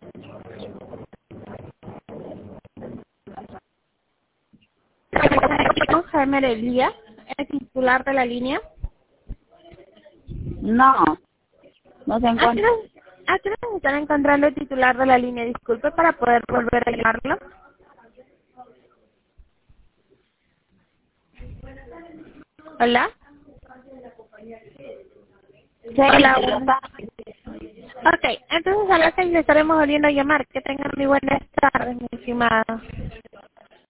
Con Jaime Elías, el titular de la línea. No, no se encuentra. Aquí nos están encontrando el titular de la línea. Disculpe para poder volver a llamarlo. Hola. Sí, Hola. lo está. Ok, entonces a las 6 le estaremos volviendo a llamar. Que tengan muy buenas tardes, mi estimada.